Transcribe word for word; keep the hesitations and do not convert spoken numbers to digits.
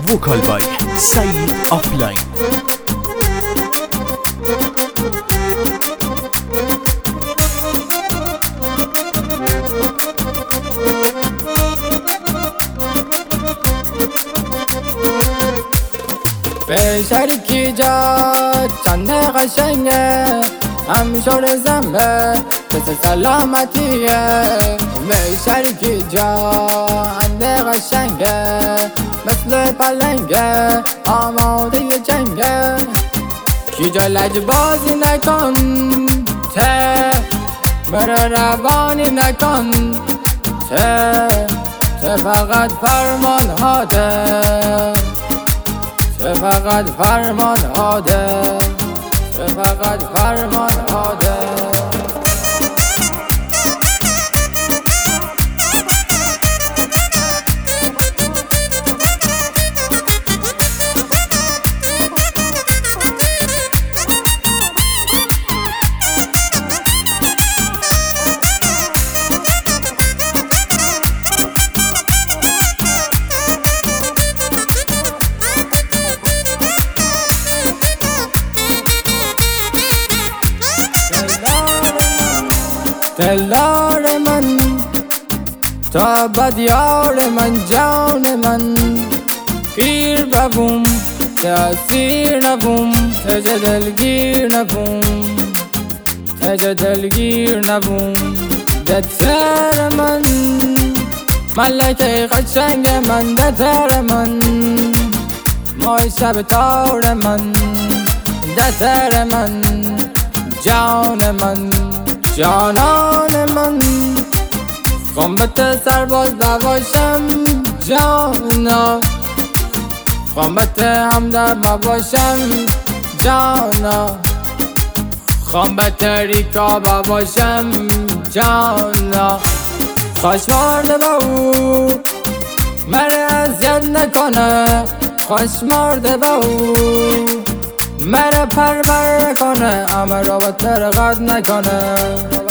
وکال بای سعید آفلاین. به شریکی جاد چند قشنگه، هم شور زنبه مثل سلامتیه. به شریکی جاد قشنگه مثل پلنگه آماده جنگه. کی جا لجبازی نکن ته، بر روانی نکن ته، ته فقط فرمان هاده، ته فقط فرمان هاده، ته فقط فرمان هاده. دلدار من تا بد یار من، جان من پیر ببوم تأثیر نبوم، تجه دلگیر نبوم، تجه دلگیر نبوم. دتر من ملکه قشنگ من، دتر من مای شب تار من، دتر من جان من جانان من. خوام به ته سرباز بباشم جانا، خوام به ته همدر بباشم جانا، خوام به ته ریکا بباشم جانا. خوش مارده با او مره اذیت نکنه، خوش مارده با او مره پرور کنه، همه را به ترقت نکنه.